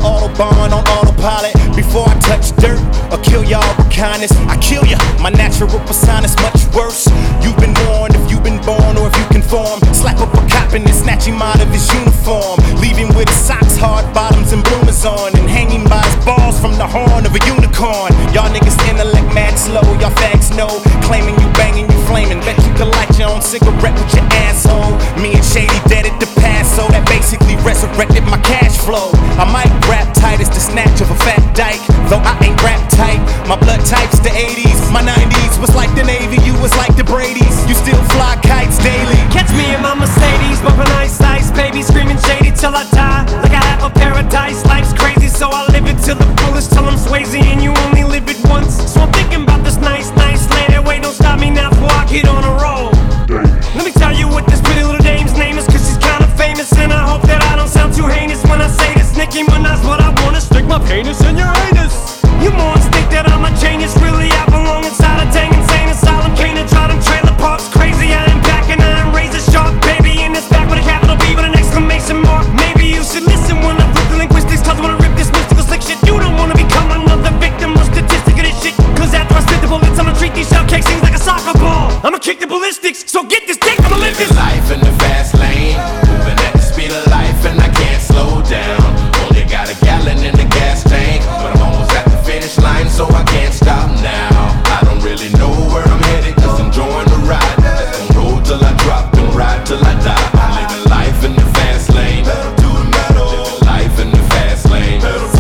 Autobahn on autopilot. Before I touch dirt or kill y'all with kindness, I kill ya. My natural persona's much worse. You've been warned if you've been born or if you conform. Slap up a cop and then snatch him out of his uniform, leave him with his socks, hard bottoms, and bloomers on, and hanging by his balls from the horn of a unicorn. Y'all niggas intellect mad slow, y'all fags know, claiming you banging, you flaming. Bet you can light your own cigarette with your asshole. Me and Shady dead at the past, so that basically resurrected my cash flow. I might rap tight as the snatch of a fat dyke, though I ain't rap tight. My blood type's the 80s, my 90s was like the Navy, you was like the Brady's. You still fly kites daily. Catch me in my Mercedes, bumping ice, ice, baby, screaming shady till I die. Like I have a paradise, life's crazy, so I live it till the fullest, till I'm Swayze and you only live it once. So I'm thinking about this nice, nice lady. Wait, don't stop me now before I get on a roll. Let me tell you what this pretty little dame's name is, cause she's kinda famous, and I hope that I don't sound too heinous when I say this. Nicki Minaj, what I wanna stick my penis in your anus. You morons think that I'm a genius, really I belong inside a dang insane asylum. Can't draw them trailer parks crazy, I am back and I am razor sharp, baby, in this back with a capital B with an exclamation mark. Maybe you should listen when I flip the linguistics, cause I wanna rip this mystical slick shit. You don't wanna become another victim or statistic of this shit, cause after I spit the bullets I'ma treat these shell cake things like a soccer ball. I'ma kick the ballistics, so get this dick, I'ma live this life in the fast lane, moving at the speed of life and I can't slow down. Only got a gallon in the gas tank, but I'm almost at the finish line, so I can't stop now. I don't really know where I'm headed, just enjoying the ride. Just gon' roll till I drop and ride till I die. I'm living life in the fast lane, living life in the fast lane.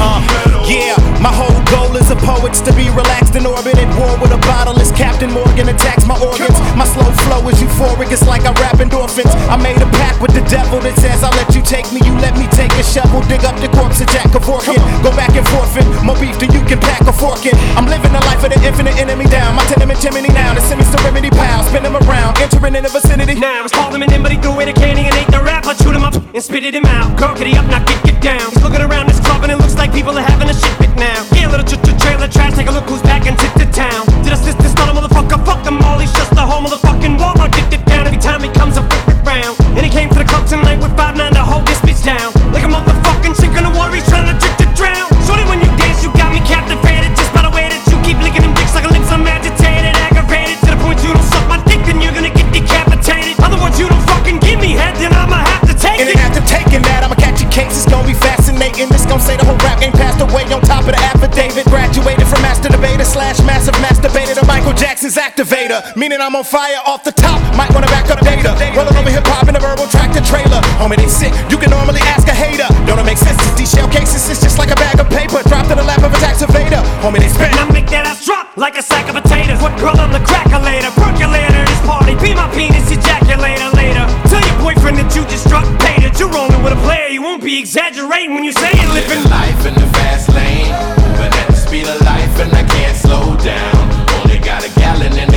Yeah, my whole goal as a poet's to be relaxed in orbit at war with a bottle as Captain Morgan attacks my organs. My slow flow is euphoric, it's like I rap endorphins. I made a pact with the devil that says I'll let you take me, you let me take a shovel, dig up the corpse of Jack Kevorkian. Go back and forfeit, more beef than you can pack a fork in. I'm living the life of the infinite enemy down, my tenement chimney now, the semi-serenity pal, spin him around, entering in the vicinity. Now it's called him in, but he threw away the candy and ate the rap. I chewed him up and spitted him out. Girl, get up, now get down. He's looking around this club and it looks like people are having a shit fit now. Yeah, little trailer trash, take a look who's back and tip to town. Did I assist this not a motherfucker? Fuck them all, he's just the whole motherfucking Walmart. Get it down every time he comes up round. And he came to the club tonight with 5'9" to hold this bitch down. Like a motherfucking chick in the water, he's trying to trick to drown. Shorty, when you dance, you got me captivated. Just by the way that you keep licking them dicks like a lips, I'm agitated, aggravated. To the point you don't suck my dick, then you're gonna get decapitated. Other words, you don't fucking give me head, then I'ma have to take it. And after taking that, I'ma catch your case, it's gonna be fascinating. This gon' say the whole rap game passed away on top of the affidavit. Graduated from master debater / massive masturbator to Michael Jackson's activator. Meaning I'm on fire off the top, might wanna back up data. Rolling over hip hop in a verbal tractor trailer. Homie, they sick, you can normally ask a hater. Don't it make sense? These shell cases, it's just like a bag of paper dropped in the lap of a tax evader. Homie, they spin. Now make that ass drop like a sack of potatoes. What girl, I'm the crackulator, percolator, this party. Be my penis ejaculator later. Tell your boyfriend that you just struck pay, that you're rolling with a player. You won't be exaggerating when you say you're living life in the fast lane, moving at the speed of life and I can't slow down. Only got a gallon in